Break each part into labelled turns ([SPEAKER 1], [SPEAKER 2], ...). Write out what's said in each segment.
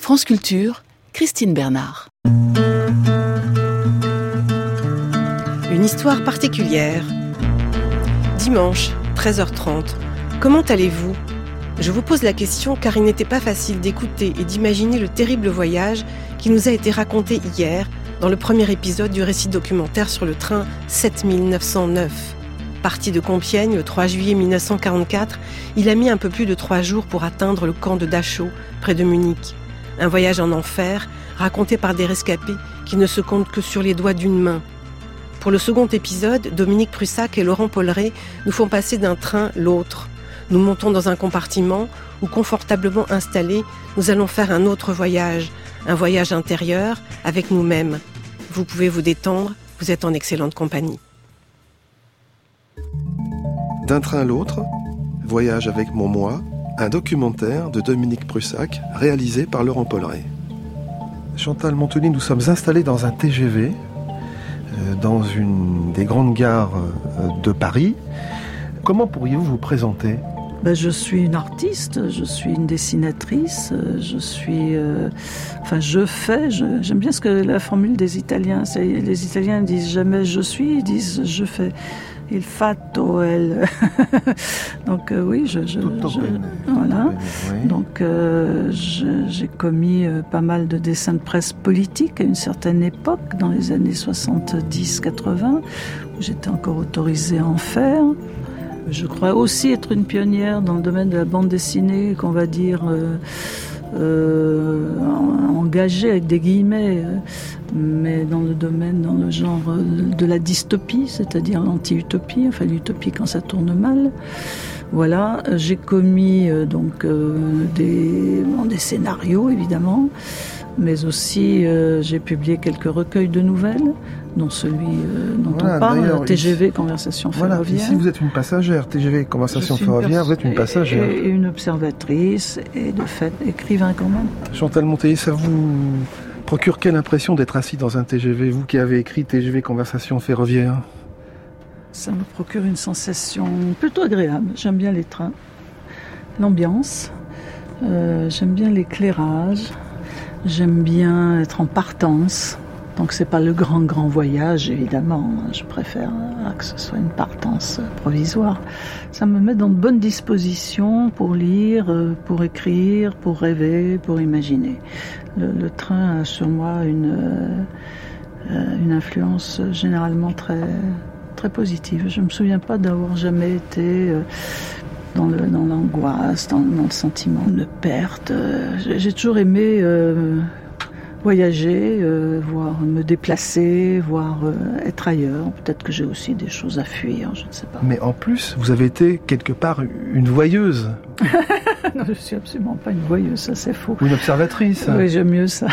[SPEAKER 1] France Culture, Christine Bernard.
[SPEAKER 2] Une histoire particulière. Dimanche, 13h30. Comment allez-vous ? Je vous pose la question car il n'était pas facile d'écouter et d'imaginer le terrible voyage qui nous a été raconté hier dans le premier épisode du récit documentaire sur le train 7909. Parti de Compiègne le 3 juillet 1944, il a mis un peu plus de 3 jours pour atteindre le camp de Dachau, près de Munich. Un voyage en enfer, raconté par des rescapés qui ne se comptent que sur les doigts d'une main. Pour le second épisode, Dominique Prussac et Laurent Polleret nous font passer d'un train l'autre. Nous montons dans un compartiment où, confortablement installés, nous allons faire un autre voyage, un voyage intérieur avec nous-mêmes. Vous pouvez vous détendre, vous êtes en excellente compagnie.
[SPEAKER 3] D'un train à l'autre, voyage avec mon moi, un documentaire de Dominique Prussac réalisé par Laurent Polleret. Chantal Montely, nous sommes installés dans un TGV dans une des grandes gares de Paris. Comment pourriez-vous vous présenter ?
[SPEAKER 4] Je suis une artiste, je suis une dessinatrice, j'aime bien la formule des Italiens. Les Italiens ne disent jamais je suis, ils disent je fais. Il fatto, elle. Donc oui, voilà.
[SPEAKER 3] Oui.
[SPEAKER 4] Donc j'ai commis pas mal de dessins de presse politique à une certaine époque, dans les années 70-80, où j'étais encore autorisée à en faire. Je crois aussi être une pionnière dans le domaine de la bande dessinée, qu'on va dire engagée avec des guillemets, mais dans le genre de la dystopie, c'est-à-dire l'anti-utopie, enfin l'utopie quand ça tourne mal. Voilà, j'ai commis des scénarios évidemment, mais aussi j'ai publié quelques recueils de nouvelles, dont celui dont on parle, TGV Conversation Ferroviaire.
[SPEAKER 3] Voilà, ici vous êtes une passagère, TGV Conversation Ferroviaire, vous êtes une passagère.
[SPEAKER 4] Et une observatrice, et de fait écrivain quand même.
[SPEAKER 3] Chantal Montely, ça vous procure quelle impression d'être assis dans un TGV, vous qui avez écrit TGV Conversation Ferroviaire ?
[SPEAKER 4] Ça me procure une sensation plutôt agréable. J'aime bien les trains, l'ambiance, j'aime bien l'éclairage, j'aime bien être en partance. Donc c'est pas le grand voyage, évidemment. Je préfère que ce soit une partance provisoire. Ça me met dans de bonnes dispositions pour lire, pour écrire, pour rêver, pour imaginer. Le train a sur moi une influence généralement très, très positive. Je me souviens pas d'avoir jamais été dans l'angoisse, dans le sentiment de perte. J'ai toujours aimé voyager, voir me déplacer, voir être ailleurs. Peut-être que j'ai aussi des choses à fuir, je ne sais pas.
[SPEAKER 3] Mais en plus, vous avez été quelque part une voyeuse.
[SPEAKER 4] Non, je ne suis absolument pas une voyeuse, ça c'est faux.
[SPEAKER 3] Ou une observatrice.
[SPEAKER 4] Oui, j'aime mieux ça.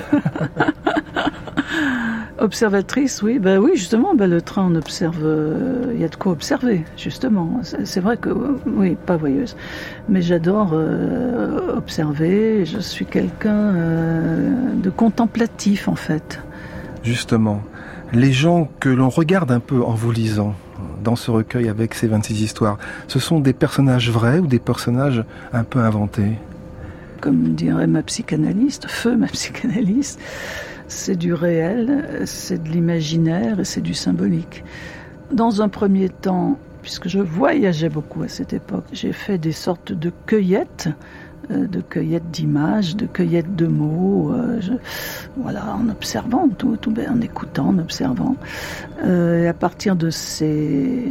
[SPEAKER 4] Observatrice, oui. Oui, justement, le train, on observe. Il y a de quoi observer, justement. C'est vrai que, oui, pas voyeuse. Mais j'adore observer. Je suis quelqu'un de contemplatif, en fait.
[SPEAKER 3] Justement, les gens que l'on regarde un peu en vous lisant dans ce recueil avec ces 26 histoires, ce sont des personnages vrais ou des personnages un peu inventés ?
[SPEAKER 4] Comme dirait ma psychanalyste, ma psychanalyste, c'est du réel, c'est de l'imaginaire et c'est du symbolique. Dans un premier temps, puisque je voyageais beaucoup à cette époque, j'ai fait des sortes de cueillettes d'images, de cueillettes de mots, en observant tout, en écoutant, en observant. Et à partir de ces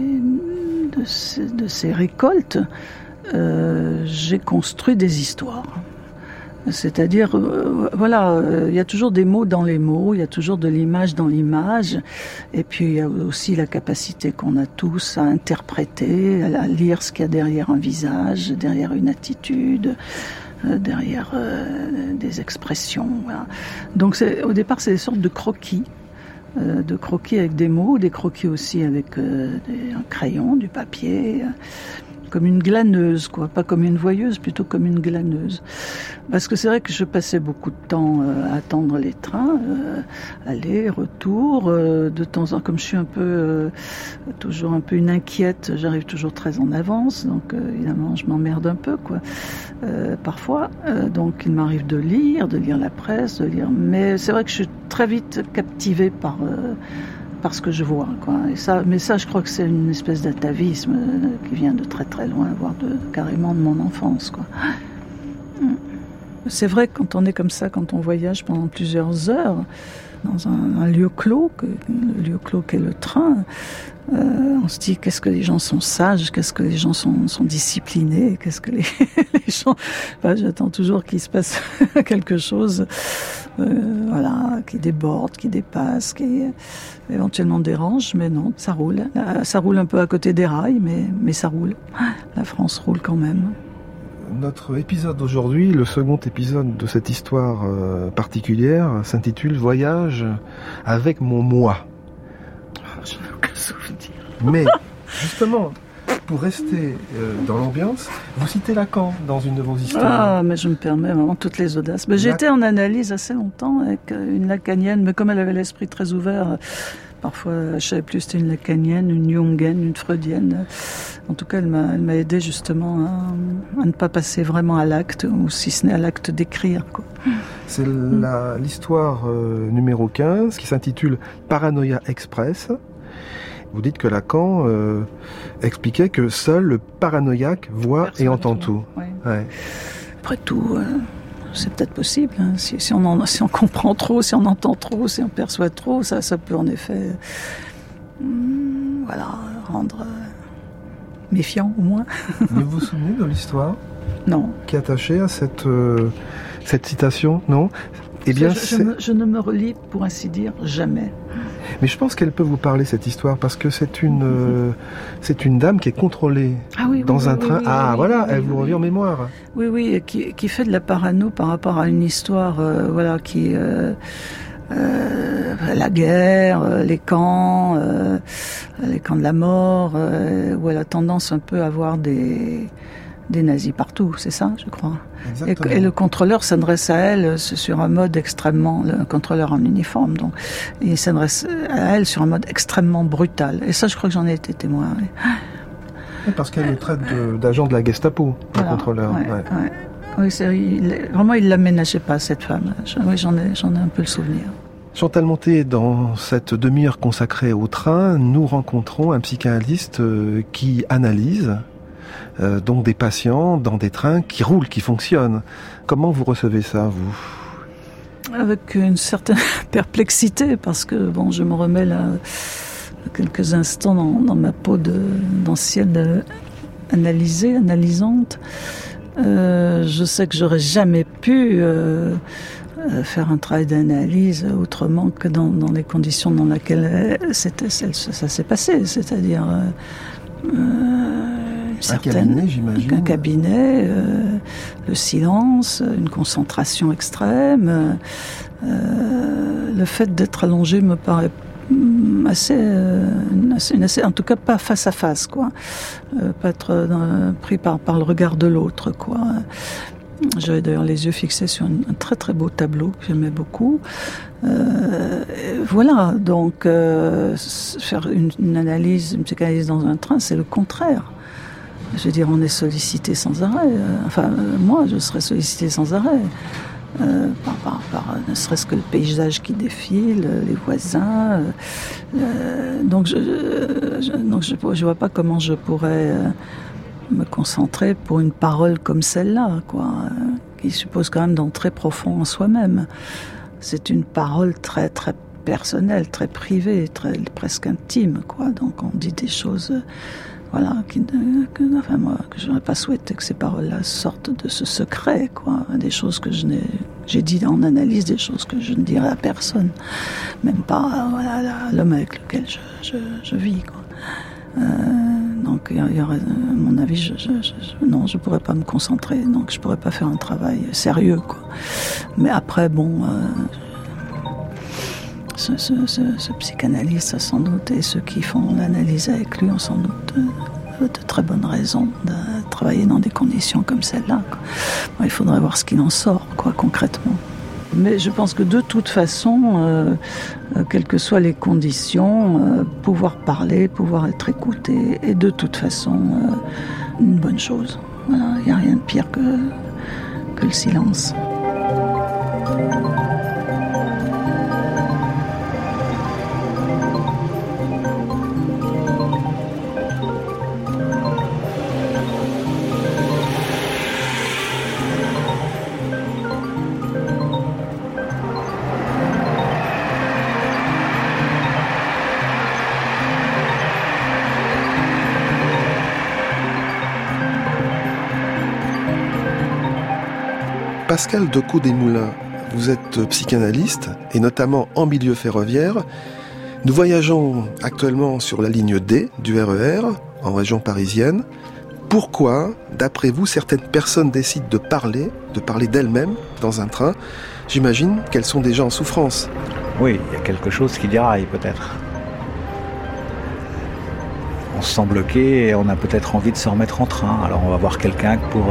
[SPEAKER 4] récoltes, j'ai construit des histoires. C'est-à-dire, il y a toujours des mots dans les mots, il y a toujours de l'image dans l'image, et puis il y a aussi la capacité qu'on a tous à interpréter, à lire ce qu'il y a derrière un visage, derrière une attitude, derrière des expressions. Voilà. Donc au départ, c'est des sortes de croquis avec des mots, des croquis aussi avec un crayon, du papier, comme une glaneuse, quoi. Pas comme une voyeuse, plutôt comme une glaneuse. Parce que c'est vrai que je passais beaucoup de temps à attendre les trains, aller, retour, de temps en temps, comme je suis toujours un peu une inquiète, j'arrive toujours très en avance, donc évidemment je m'emmerde un peu, quoi. Parfois, donc il m'arrive de lire la presse, mais c'est vrai que je suis très vite captivée par ce que je vois, quoi. Mais ça, je crois que c'est une espèce d'atavisme qui vient de très très loin, voire carrément de mon enfance, quoi. C'est vrai que quand on est comme ça, quand on voyage pendant plusieurs heures dans un lieu clos, le lieu clos qu'est le train, on se dit qu'est-ce que les gens sont sages, qu'est-ce que les gens sont disciplinés, qu'est-ce que les gens... j'attends toujours qu'il se passe quelque chose, qui déborde, qui dépasse, qui éventuellement dérange, mais non, ça roule. Ça roule un peu à côté des rails, mais ça roule. La France roule quand même.
[SPEAKER 3] Notre épisode d'aujourd'hui, le second épisode de cette histoire particulière, s'intitule « Voyage avec mon moi ».
[SPEAKER 4] Je n'ai aucun souvenir.
[SPEAKER 3] Mais, justement, pour rester dans l'ambiance, vous citez Lacan dans une de vos histoires.
[SPEAKER 4] Ah, mais je me permets vraiment toutes les audaces. Mais j'étais en analyse assez longtemps avec une lacanienne, mais comme elle avait l'esprit très ouvert, parfois je ne savais plus si c'était une lacanienne, une jungienne, une freudienne. En tout cas, elle m'a aidé justement à ne pas passer vraiment à l'acte, ou si ce n'est à l'acte d'écrire, quoi.
[SPEAKER 3] C'est l'histoire numéro 15 qui s'intitule « Paranoia Express ». Vous dites que Lacan expliquait que seul le paranoïaque voit et entend tout.
[SPEAKER 4] Ouais.
[SPEAKER 3] Ouais.
[SPEAKER 4] Après tout, c'est peut-être possible. Hein. Si on comprend trop, si on entend trop, si on perçoit trop, ça peut en effet rendre méfiant au moins.
[SPEAKER 3] Mais vous vous souvenez de l'histoire
[SPEAKER 4] Non.
[SPEAKER 3] Qui est attachée à cette citation, non? Eh bien,
[SPEAKER 4] je ne me relis, pour ainsi dire, jamais.
[SPEAKER 3] Mais je pense qu'elle peut vous parler, cette histoire, parce que c'est une dame qui est contrôlée dans un train. Elle vous revient en mémoire.
[SPEAKER 4] Oui, qui fait de la parano par rapport à une histoire, qui... la guerre, les camps de la mort, où elle a tendance un peu à avoir des nazis partout, c'est ça, je crois. Et le contrôleur s'adresse à elle sur un mode le contrôleur en uniforme, donc, il s'adresse à elle sur un mode extrêmement brutal. Et ça, je crois que j'en ai été témoin. Oui.
[SPEAKER 3] Oui, parce qu'elle le traite d'agent de la Gestapo, le contrôleur.
[SPEAKER 4] Ouais. Oui, vraiment, il la ménageait pas, cette femme. J'en ai un peu le souvenir.
[SPEAKER 3] Chantal Monté, dans cette demi-heure consacrée au train, nous rencontrons un psychanalyste qui analyse donc des patients dans des trains qui roulent, qui fonctionnent. Comment vous recevez ça, vous ?
[SPEAKER 4] Avec une certaine perplexité, parce que je me remets là quelques instants dans ma peau d'ancienne analysante. Je sais que j'aurais jamais pu faire un travail d'analyse autrement que dans les conditions dans lesquelles ça s'est passé, c'est-à-dire
[SPEAKER 3] un cabinet, j'imagine.
[SPEAKER 4] Un cabinet, le silence, une concentration extrême. Le fait d'être allongé me paraît assez, en tout cas pas face à face, quoi. Pas être pris par le regard de l'autre, quoi. J'avais d'ailleurs les yeux fixés sur un très très beau tableau que j'aimais beaucoup. Donc faire une analyse, une psychanalyse dans un train, c'est le contraire. Je veux dire, on est sollicité sans arrêt. Moi, je serais sollicité sans arrêt. Par ne serait-ce que le paysage qui défile, les voisins. Donc je vois pas comment je pourrais me concentrer pour une parole comme celle-là, quoi, qui suppose quand même d'entrer profond en soi-même. C'est une parole très très personnelle, très privée, presque intime, quoi. Donc on dit des choses, que je n'aurais pas souhaité que ces paroles-là sortent de ce secret, quoi. Des choses que j'ai dit en analyse, des choses que je ne dirais à personne, même pas l'homme avec lequel je vis, quoi. Donc il y aurait, à mon avis, je pourrais pas me concentrer, donc je pourrais pas faire un travail sérieux, quoi. Mais après, ce psychanalyste, sans doute, et ceux qui font l'analyse avec lui ont sans doute de très bonnes raisons de travailler dans des conditions comme celle-là. Bon, il faudrait voir ce qu'il en sort, concrètement. Mais je pense que de toute façon, quelles que soient les conditions, pouvoir parler, pouvoir être écouté est de toute façon une bonne chose. Voilà, il n'y a rien de pire que le silence.
[SPEAKER 3] Pascal Decaux-Desmoulins, vous êtes psychanalyste, et notamment en milieu ferroviaire. Nous voyageons actuellement sur la ligne D du RER, en région parisienne. Pourquoi, d'après vous, certaines personnes décident de parler d'elles-mêmes dans un train ? J'imagine qu'elles sont déjà en souffrance.
[SPEAKER 5] Oui, il y a quelque chose qui déraille peut-être. On se sent bloqué et on a peut-être envie de se remettre en train. Alors on va voir quelqu'un pour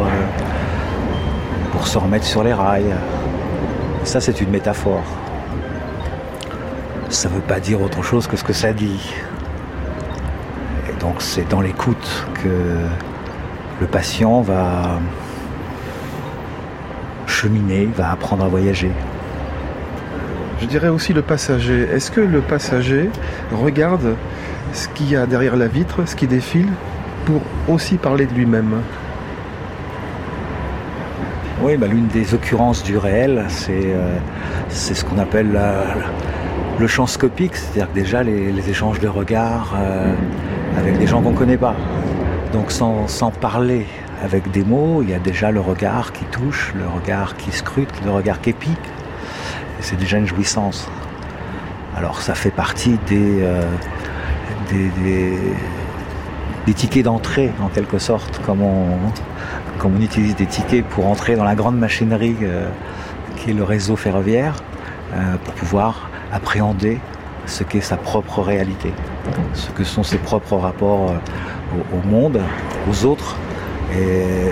[SPEAKER 5] se remettre sur les rails. Ça, c'est une métaphore. Ça ne veut pas dire autre chose que ce que ça dit. Et donc, c'est dans l'écoute que le patient va cheminer, va apprendre à voyager.
[SPEAKER 3] Je dirais aussi le passager. Est-ce que le passager regarde ce qu'il y a derrière la vitre, ce qui défile, pour aussi parler de lui-même ?
[SPEAKER 5] Oui, l'une des occurrences du réel, c'est ce qu'on appelle le champ scopique, c'est-à-dire que déjà les échanges de regards avec des gens qu'on ne connaît pas. Donc sans parler avec des mots, il y a déjà le regard qui touche, le regard qui scrute, le regard qui épie. Et c'est déjà une jouissance. Alors ça fait partie des tickets d'entrée, en quelque sorte, comme on utilise des tickets pour entrer dans la grande machinerie qui est le réseau ferroviaire, pour pouvoir appréhender ce qu'est sa propre réalité, ce que sont ses propres rapports au monde, aux autres, et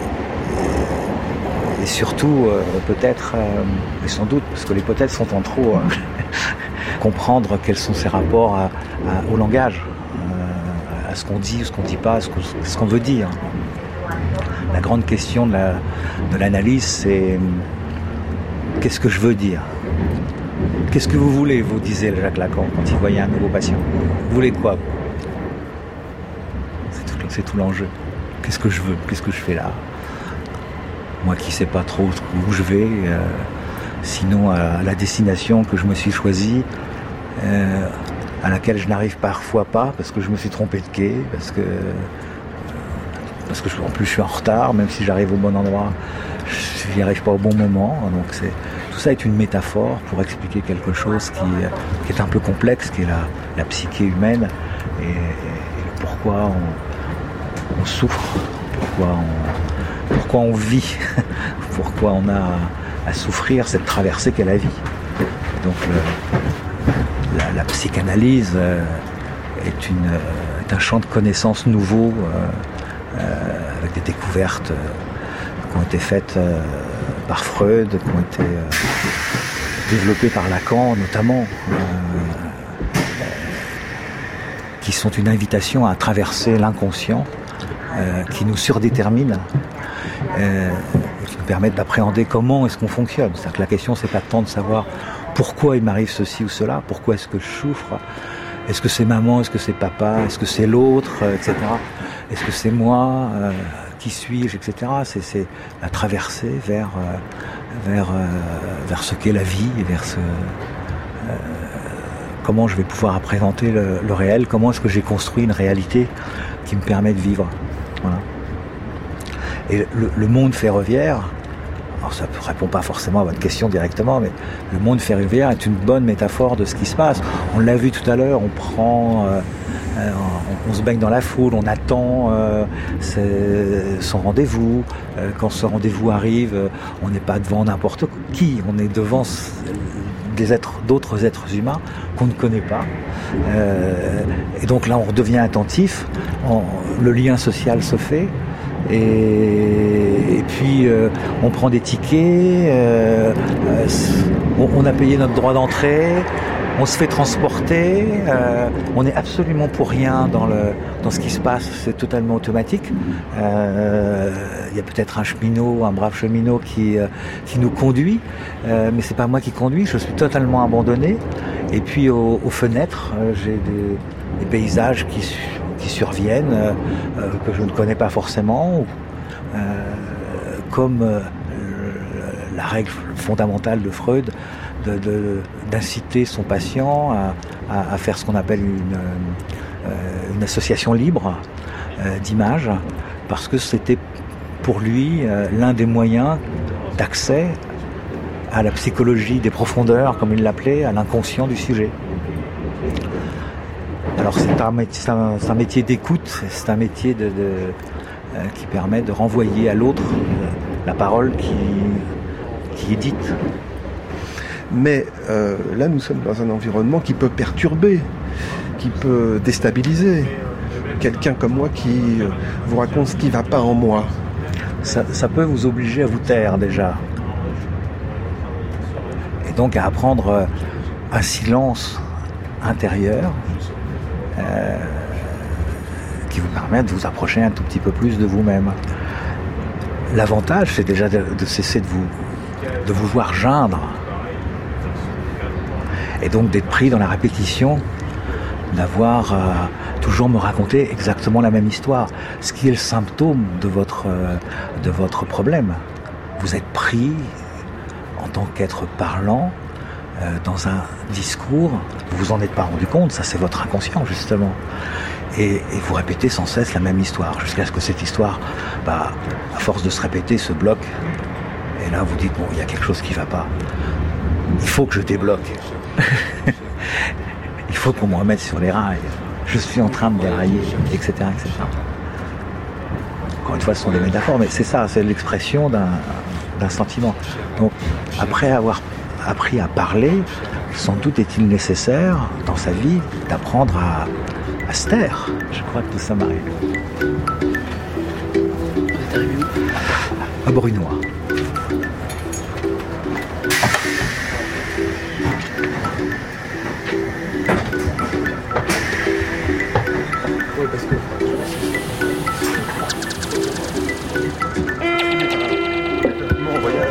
[SPEAKER 5] surtout peut-être, et sans doute, parce que les peut-être sont en trop, comprendre quels sont ses rapports au langage, à ce qu'on dit, ce qu'on ne dit pas, ce qu'on veut dire. La grande question de l'analyse, c'est qu'est-ce que je veux dire ? Qu'est-ce que vous voulez, vous disait Jacques Lacan quand il voyait un nouveau patient. Vous voulez quoi ? C'est tout l'enjeu. Qu'est-ce que je veux ? Qu'est-ce que je fais là ? Moi qui ne sais pas trop où je vais, sinon à la destination que je me suis choisie, à laquelle je n'arrive parfois pas parce que je me suis trompé de quai, parce que en plus je suis en retard, même si j'arrive au bon endroit, je n'y arrive pas au bon moment. Donc tout ça est une métaphore pour expliquer quelque chose qui est un peu complexe, qui est la psyché humaine, et pourquoi on souffre, pourquoi on vit, pourquoi on a à souffrir cette traversée qu'est la vie. Donc la psychanalyse est un champ de connaissances nouveau, avec des découvertes qui ont été faites par Freud, qui ont été développées par Lacan notamment, qui sont une invitation à traverser l'inconscient, qui nous surdétermine, qui nous permettent d'appréhender comment est-ce qu'on fonctionne. C'est-à-dire que la question, c'est pas tant de savoir pourquoi il m'arrive ceci ou cela, pourquoi est-ce que je souffre, est-ce que c'est maman, est-ce que c'est papa, est-ce que c'est l'autre, etc. Est-ce que c'est moi, qui suis-je, etc. C'est la traversée vers ce qu'est la vie, vers comment je vais pouvoir appréhender le réel, comment est-ce que j'ai construit une réalité qui me permet de vivre. Voilà. Et le monde ferroviaire, alors ça ne répond pas forcément à votre question directement, mais le monde ferroviaire est une bonne métaphore de ce qui se passe. On l'a vu tout à l'heure, on prend On se baigne dans la foule, on attend son rendez-vous. Quand ce rendez-vous arrive, on n'est pas devant n'importe qui, on est devant d'autres êtres humains qu'on ne connaît pas. Et donc là, on redevient attentif, le lien social se fait. Et puis on prend des tickets, on a payé notre droit d'entrée, on se fait transporter, on n'est absolument pour rien dans ce qui se passe, c'est totalement automatique. Il y a peut-être un brave cheminot qui nous conduit, mais c'est pas moi qui conduis, je suis totalement abandonné. Et puis aux fenêtres, j'ai des paysages qui surviennent, que je ne connais pas forcément, comme la règle fondamentale de Freud, d'inciter son patient à faire ce qu'on appelle une association libre d'images, parce que c'était pour lui l'un des moyens d'accès à la psychologie des profondeurs, comme il l'appelait, à l'inconscient du sujet. Alors c'est un métier d'écoute, c'est un métier qui permet de renvoyer à l'autre la parole qui est dite.
[SPEAKER 3] Mais là, nous sommes dans un environnement qui peut perturber, qui peut déstabiliser. Quelqu'un comme moi qui vous raconte ce qui ne va pas en moi.
[SPEAKER 5] Ça peut vous obliger à vous taire déjà. Et donc à apprendre un silence intérieur qui vous permet de vous approcher un tout petit peu plus de vous-même. L'avantage, c'est déjà de cesser de vous voir geindre. Et donc d'être pris dans la répétition, d'avoir toujours me raconter exactement la même histoire, ce qui est le symptôme de votre problème. Vous êtes pris en tant qu'être parlant dans un discours, vous vous en êtes pas rendu compte, ça c'est votre inconscient justement. Et vous répétez sans cesse la même histoire, jusqu'à ce que cette histoire, à force de se répéter, se bloque. Et là vous dites, bon, il y a quelque chose qui va pas. Il faut que je débloque. Il faut qu'on me remette sur les rails. Je suis en train de dérailler, etc., etc. Encore une fois, ce sont des métaphores, mais c'est ça, c'est l'expression d'un sentiment. Donc, après avoir appris à parler, sans doute est-il nécessaire, dans sa vie, d'apprendre à se taire. Je crois que tout ça m'arrive.
[SPEAKER 2] Vous êtes arrivé où ?
[SPEAKER 5] À Brunois.
[SPEAKER 3] Oui, parce que... Mon voyage.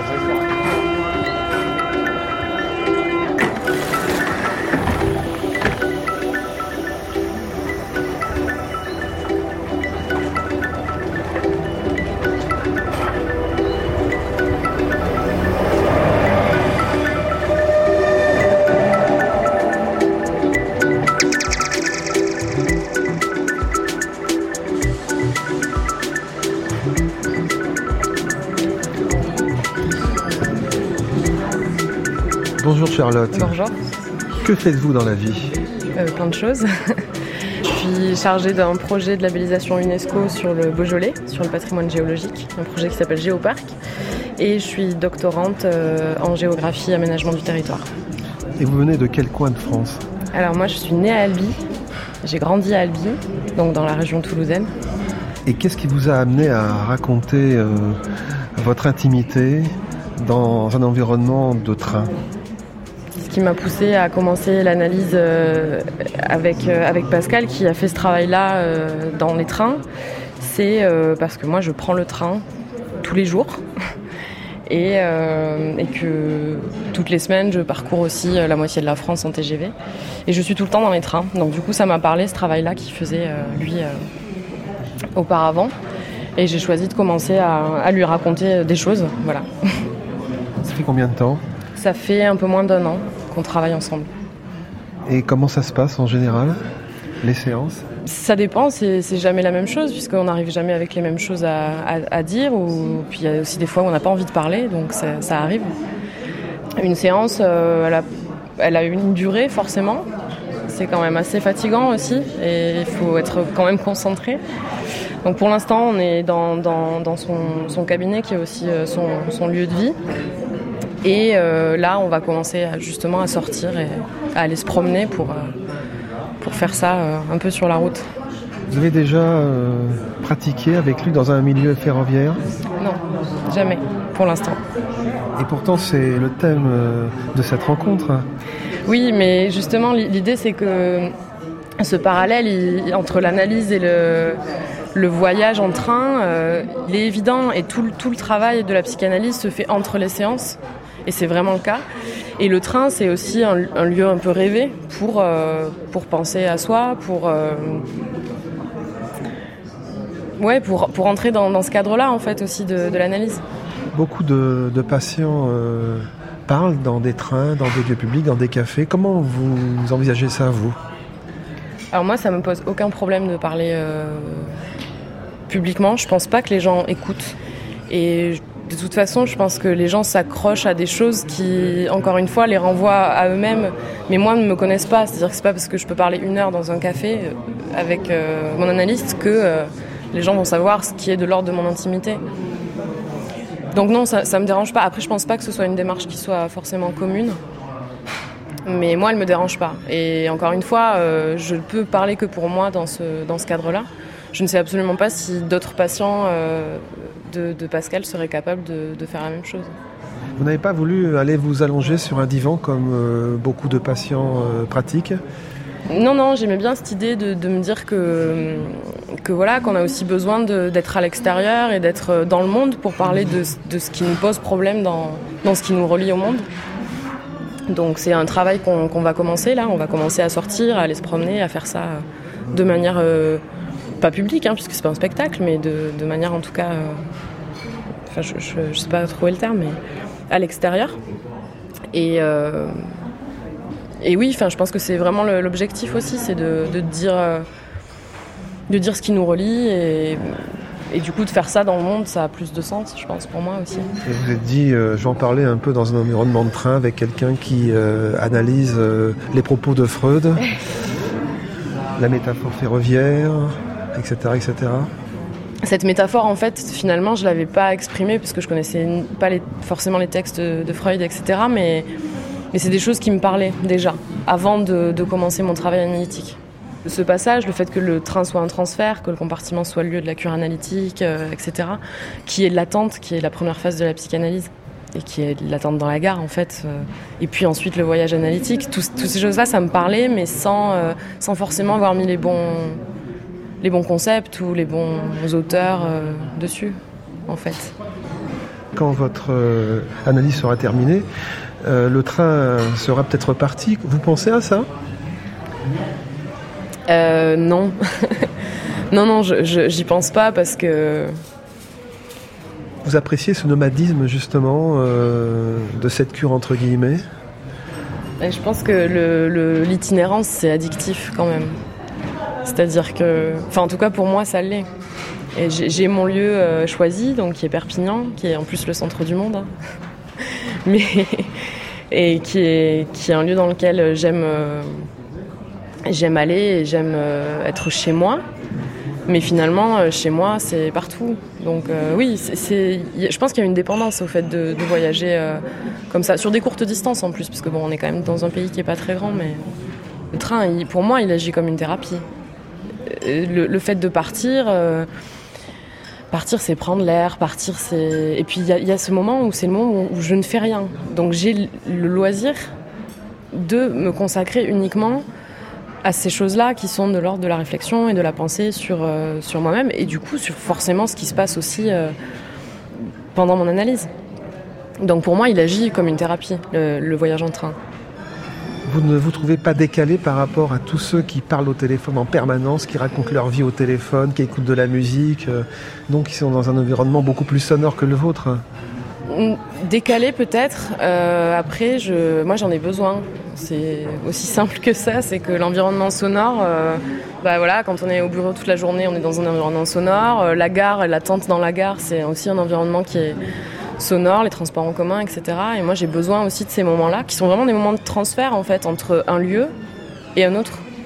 [SPEAKER 3] Bonjour Charlotte.
[SPEAKER 6] Bonjour.
[SPEAKER 3] Que faites-vous dans la vie ?
[SPEAKER 6] Plein de choses. Je suis chargée d'un projet de labellisation UNESCO sur le Beaujolais, sur le patrimoine géologique, un projet qui s'appelle Géoparc. Et je suis doctorante en géographie et aménagement du territoire.
[SPEAKER 3] Et vous venez de quel coin de France ?
[SPEAKER 6] Alors moi je suis née à Albi, j'ai grandi à Albi, donc dans la région toulousaine.
[SPEAKER 3] Et qu'est-ce qui vous a amené à raconter votre intimité dans un environnement de train ?
[SPEAKER 6] Ce qui m'a poussée à commencer l'analyse avec Pascal qui a fait ce travail-là dans les trains, c'est parce que moi je prends le train tous les jours et que toutes les semaines je parcours aussi la moitié de la France en TGV et je suis tout le temps dans les trains. Donc du coup ça m'a parlé ce travail-là qu'il faisait lui auparavant et j'ai choisi de commencer à lui raconter des choses. Voilà.
[SPEAKER 3] Ça fait combien de temps ?
[SPEAKER 6] Ça fait un peu moins d'1 an qu'on travaille ensemble.
[SPEAKER 3] Et comment ça se passe en général, les séances ?
[SPEAKER 6] Ça dépend, c'est jamais la même chose, puisqu'on n'arrive jamais avec les mêmes choses à dire. Puis il y a aussi des fois où on n'a pas envie de parler, donc ça arrive. Une séance, elle a une durée forcément. c'est quand même assez fatigant aussi et il faut être quand même concentré. Donc pour l'instant, on est dans son cabinet qui est aussi son lieu de vie. Et là, on va commencer justement à sortir et à aller se promener pour faire ça un peu sur la route.
[SPEAKER 3] Vous avez déjà pratiqué avec lui dans un milieu ferroviaire ?
[SPEAKER 6] Non, jamais, pour l'instant.
[SPEAKER 3] Et pourtant, c'est le thème de cette rencontre.
[SPEAKER 6] Oui, mais justement, l'idée, c'est que ce parallèle entre l'analyse et le voyage en train, il est évident et tout le travail de la psychanalyse se fait entre les séances. Et c'est vraiment le cas. Et le train, c'est aussi un lieu un peu rêvé pour penser à soi, pour entrer dans ce cadre-là, en fait, aussi de l'analyse.
[SPEAKER 3] Beaucoup de patients parlent dans des trains, dans des lieux publics, dans des cafés. Comment vous envisagez ça, vous ?
[SPEAKER 6] Alors moi, ça me pose aucun problème de parler publiquement. Je pense pas que les gens écoutent. Et de toute façon, je pense que les gens s'accrochent à des choses qui, encore une fois, les renvoient à eux-mêmes. Mais moi, ne me connaissent pas. C'est-à-dire que c'est pas parce que je peux parler 1 heure dans un café avec mon analyste que les gens vont savoir ce qui est de l'ordre de mon intimité. Donc non, ça me dérange pas. Après, je pense pas que ce soit une démarche qui soit forcément commune. Mais moi, elle me dérange pas. Et encore une fois, je peux parler que pour moi dans ce cadre-là. Je ne sais absolument pas si d'autres patients de Pascal seraient capables de faire la même chose.
[SPEAKER 3] Vous n'avez pas voulu aller vous allonger sur un divan comme beaucoup de patients pratiquent ?
[SPEAKER 6] Non, j'aimais bien cette idée de me dire que voilà, qu'on a aussi besoin d'être à l'extérieur et d'être dans le monde pour parler de ce qui nous pose problème dans ce qui nous relie au monde. Donc c'est un travail qu'on va commencer là. On va commencer à sortir, à aller se promener, à faire ça de manière pas publique, puisque c'est pas un spectacle, mais de manière en tout cas, je sais pas trouver le terme, mais à l'extérieur. Et oui, je pense que c'est vraiment l'objectif aussi, c'est de dire ce qui nous relie et du coup de faire ça dans le monde, ça a plus de sens, je pense, pour moi aussi.
[SPEAKER 3] Et vous êtes dit, j'en parlais un peu dans un environnement de train avec quelqu'un qui analyse les propos de Freud, la métaphore ferroviaire, etc., etc.
[SPEAKER 6] Cette métaphore, en fait, finalement, je l'avais pas exprimée parce que je connaissais pas forcément les textes de Freud, etc., mais c'est des choses qui me parlaient déjà, avant de commencer mon travail analytique. Ce passage, le fait que le train soit un transfert, que le compartiment soit le lieu de la cure analytique, etc., qui est l'attente, qui est la première phase de la psychanalyse, et qui est l'attente dans la gare, en fait. Et puis ensuite, le voyage analytique. Toutes ces choses-là, ça me parlait, mais sans forcément avoir mis les bons concepts ou les bons auteurs dessus, en fait.
[SPEAKER 3] Quand votre analyse sera terminée, le train sera peut-être parti. Vous pensez à ça ?
[SPEAKER 6] Non. non, j'y pense pas parce que...
[SPEAKER 3] Vous appréciez ce nomadisme, justement, de cette cure, entre guillemets ?
[SPEAKER 6] Et je pense que l'itinérance, c'est addictif, quand même. C'est-à-dire que... Enfin, en tout cas, pour moi, ça l'est. Et j'ai mon lieu choisi, donc qui est Perpignan, qui est en plus le centre du monde. Mais... et qui est un lieu dans lequel j'aime aller et j'aime être chez moi. Mais finalement, chez moi, c'est partout. Donc oui, je pense qu'il y a une dépendance au fait de voyager comme ça, sur des courtes distances en plus, parce que bon, on est quand même dans un pays qui n'est pas très grand, mais le train, pour moi, il agit comme une thérapie. Le fait de partir, c'est prendre l'air, partir, c'est... Et puis il y a ce moment où c'est le moment où je ne fais rien. Donc j'ai le loisir de me consacrer uniquement à ces choses-là qui sont de l'ordre de la réflexion et de la pensée sur moi-même et du coup sur forcément ce qui se passe aussi pendant mon analyse. Donc pour moi, il agit comme une thérapie, le voyage en train.
[SPEAKER 3] Vous ne vous trouvez pas décalé par rapport à tous ceux qui parlent au téléphone en permanence, qui racontent leur vie au téléphone, qui écoutent de la musique, donc qui sont dans un environnement beaucoup plus sonore que le vôtre ?
[SPEAKER 6] Décalé peut-être. Après, moi j'en ai besoin. C'est aussi simple que ça, c'est que l'environnement sonore, voilà, quand on est au bureau toute la journée, on est dans un environnement sonore. La gare, l'attente dans la gare, c'est aussi un environnement qui est sonore, les transports en commun, etc. Et moi j'ai besoin aussi de ces moments-là, qui sont vraiment des moments de transfert en fait, entre un lieu et un autre.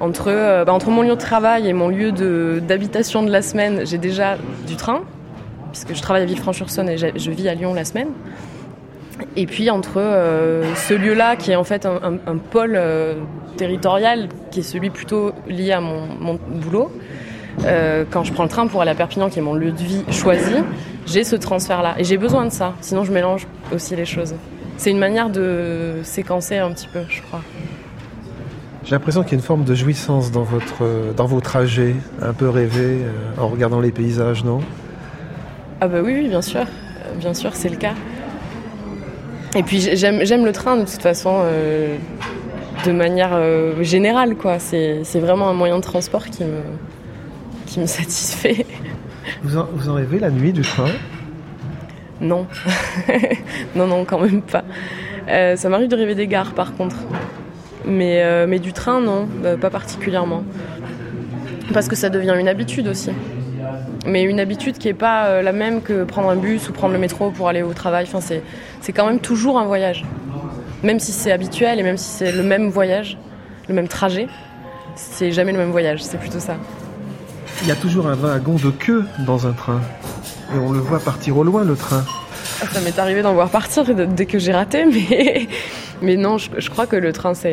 [SPEAKER 6] Entre mon lieu de travail et mon lieu d'habitation de la semaine, j'ai déjà du train, puisque je travaille à Villefranche-sur-Saône et je vis à Lyon la semaine. Et puis entre ce lieu-là, qui est en fait un pôle territorial, qui est celui plutôt lié à mon boulot, quand je prends le train pour aller à Perpignan, qui est mon lieu de vie choisi, j'ai ce transfert-là. Et j'ai besoin de ça, sinon je mélange aussi les choses. C'est une manière de séquencer un petit peu, je crois.
[SPEAKER 3] J'ai l'impression qu'il y a une forme de jouissance dans vos trajets, un peu rêvés, en regardant les paysages, non ?
[SPEAKER 6] Ah bah oui, bien sûr. Bien sûr, c'est le cas. Et puis j'aime le train de toute façon, de manière générale, quoi. C'est vraiment un moyen de transport qui me satisfait.
[SPEAKER 3] Vous en rêvez la nuit du train ?
[SPEAKER 6] Non. non, quand même pas. Ça m'arrive de rêver des gares, par contre. Mais du train, non, pas particulièrement. Parce que ça devient une habitude aussi. Mais une habitude qui n'est pas la même que prendre un bus ou prendre le métro pour aller au travail. Enfin, c'est quand même toujours un voyage. Même si c'est habituel et même si c'est le même voyage, le même trajet, c'est jamais le même voyage, c'est plutôt ça.
[SPEAKER 3] Il y a toujours un wagon de queue dans un train. Et on le voit partir au loin, le train.
[SPEAKER 6] Ça m'est arrivé d'en voir partir dès que j'ai raté, mais non, je crois que le train,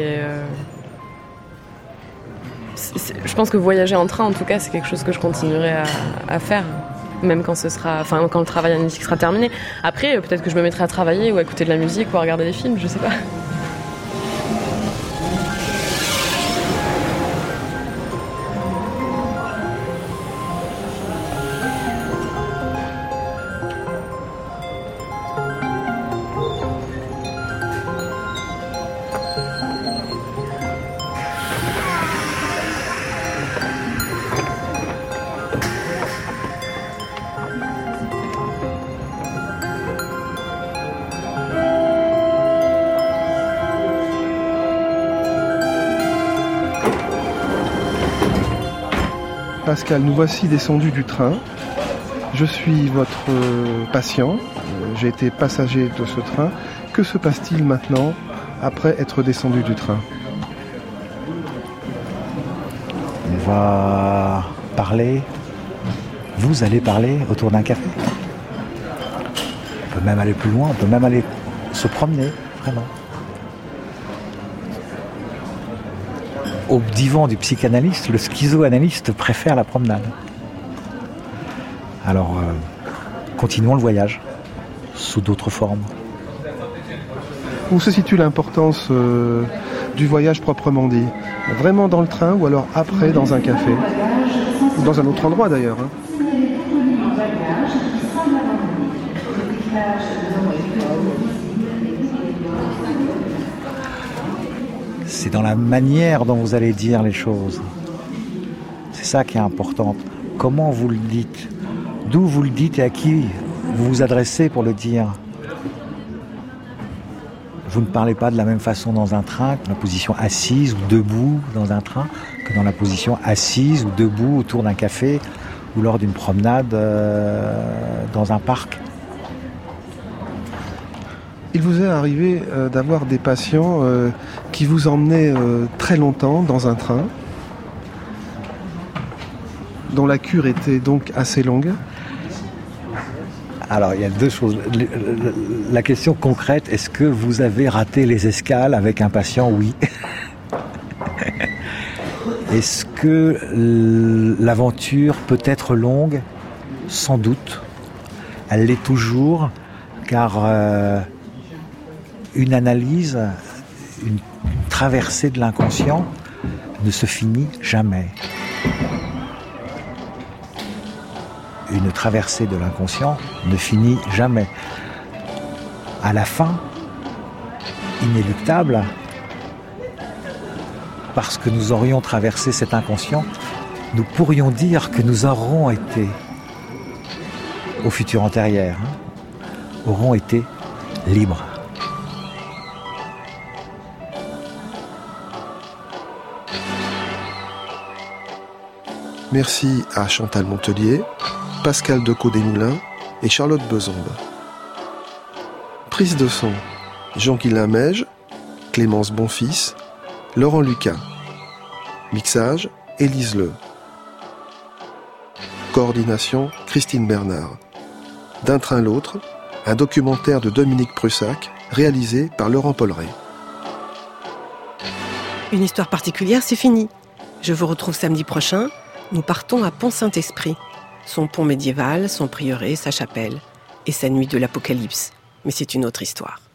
[SPEAKER 6] je pense que voyager en train, en tout cas, c'est quelque chose que je continuerai à faire, même quand le travail analytique sera terminé. Après, peut-être que je me mettrai à travailler ou à écouter de la musique ou à regarder des films, je sais pas.
[SPEAKER 3] Pascal, nous voici descendus du train. Je suis votre patient. J'ai été passager de ce train. Que se passe-t-il maintenant après être descendu du train ?
[SPEAKER 5] On va parler. Vous allez parler autour d'un café. On peut même aller plus loin. On peut même aller se promener, vraiment. Au divan du psychanalyste, le schizoanalyste préfère la promenade. Alors, continuons le voyage, sous d'autres formes.
[SPEAKER 3] Où se situe l'importance du voyage proprement dit ? Vraiment dans le train ou alors après dans un café ? Ou dans un autre endroit d'ailleurs, hein ?
[SPEAKER 5] C'est dans la manière dont vous allez dire les choses. C'est ça qui est important. Comment vous le dites ? D'où vous le dites et à qui vous vous adressez pour le dire ? Vous ne parlez pas de la même façon dans un train que dans la position assise ou debout dans un train, que dans la position assise ou debout autour d'un café ou lors d'une promenade dans un parc.
[SPEAKER 3] Il vous est arrivé d'avoir des patients qui vous emmenaient très longtemps dans un train, dont la cure était donc assez longue ?
[SPEAKER 5] Alors, il y a deux choses. La question concrète, est-ce que vous avez raté les escales avec un patient ? Oui. Est-ce que l'aventure peut être longue ? Sans doute. Elle l'est toujours, car une analyse, une traversée de l'inconscient ne se finit jamais. Une traversée de l'inconscient ne finit jamais. À la fin, inéluctable, parce que nous aurions traversé cet inconscient, nous pourrions dire que nous aurons été, au futur antérieur, auront été libres.
[SPEAKER 3] Merci à Chantal Montelier, Pascal Decaux-Desmoulins et Charlotte Besombe. Prise de son, Jean-Guilain Meige, Clémence Bonfils, Laurent Lucas. Mixage, Élise Le. Coordination, Christine Bernard. D'un train l'autre, un documentaire de Dominique Prussac, réalisé par Laurent Polleret.
[SPEAKER 2] Une histoire particulière, c'est fini. Je vous retrouve samedi prochain. Nous partons à Pont-Saint-Esprit. Son pont médiéval, son prieuré, sa chapelle et sa nuit de l'Apocalypse. Mais c'est une autre histoire.